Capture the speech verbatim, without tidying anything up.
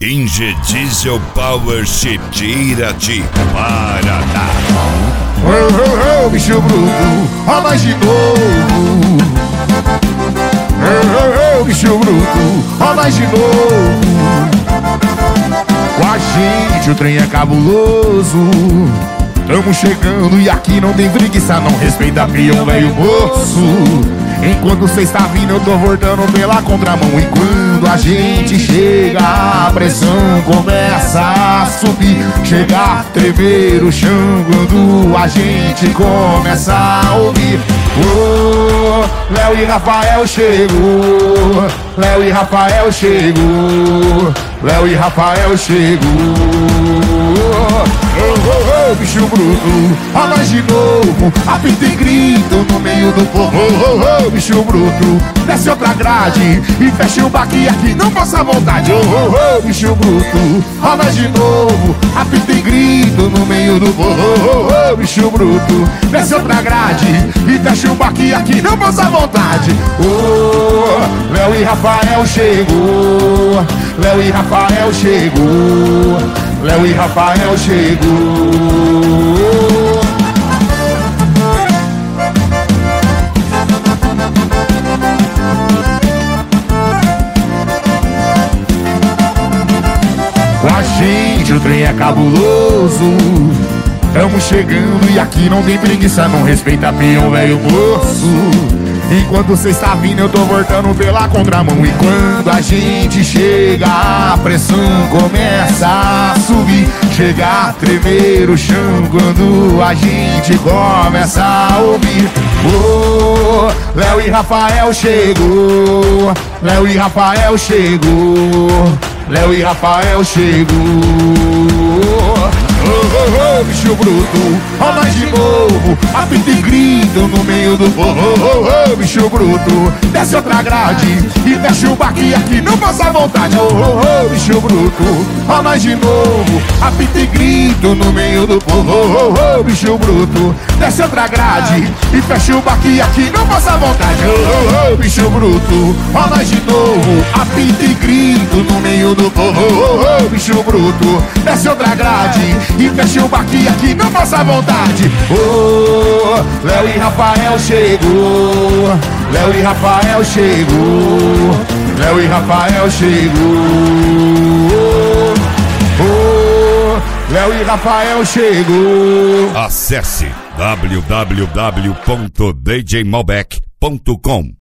Ingediesel Power Chip de Irati, Paraná. Oh, oh, oh, bicho bruto, ó nós de novo. Oh, oh, oh, bicho bruto, ó nós de novo. Com a gente o trem é cabuloso. Tamo chegando e aqui não tem preguiça, não respeita peão, velho moço. Enquanto cê está vindo eu tô voltando pela contramão. E quando a gente chega a pressão começa a subir, chega a tremer o chão quando a gente começa a ouvir. Oh, Léo e Rafael chegou, Léo e Rafael chegou, Léo e Rafael chegou. Oh, oh, oh, bicho bruto, ó nós de novo, apita e grita no meio do povo. Oh, oh, oh, bicho bruto, desce outra grade e fecha o baque aqui, não passa vontade. Oh, oh, oh, bicho bruto, ó nós de novo, apita e grita no meio do povo. Oh, oh, oh, bicho bruto, desce outra grade e fecha o baque aqui, não passa vontade. Oh, Léo e Rafael chegou, Léo e Rafael chegou, Léo e Rafael chegou. Com a gente o trem é cabuloso. Tamo chegando e aqui não tem preguiça, não respeita peão, velho moço. Enquanto cê está vindo eu tô voltando pela contramão. E quando a gente chega a pressão começa a subir, chega a tremer o chão quando a gente começa a ouvir. Oh, Léo e Rafael chegou, Léo e Rafael chegou, Léo e Rafael chegou. Oh, oh, oh, bicho bruto, ó nós de novo, apita e grita no meio do povo. Oh, oh, oh, bicho bruto, desce outra grade e fecha o baque aqui, não passa vontade. Oh, oh, oh, bicho bruto, ó nós de novo, apita e grita no meio do povo. Oh, oh, oh, bicho bruto, desce outra grade e fecha o baque aqui, não passa vontade. Oh, oh, oh, bicho bruto, ó nós de novo, apita e grita no meio do povo. Oh, oh, oh, bicho bruto, desce outra grade e fecha o baque aqui, não passa vontade. Oh, Léo e Rafael chegou, Léo e Rafael chegou, Léo e Rafael chegou. Oh, Léo e Rafael chegou. Acesse w w w ponto d j malbec ponto com.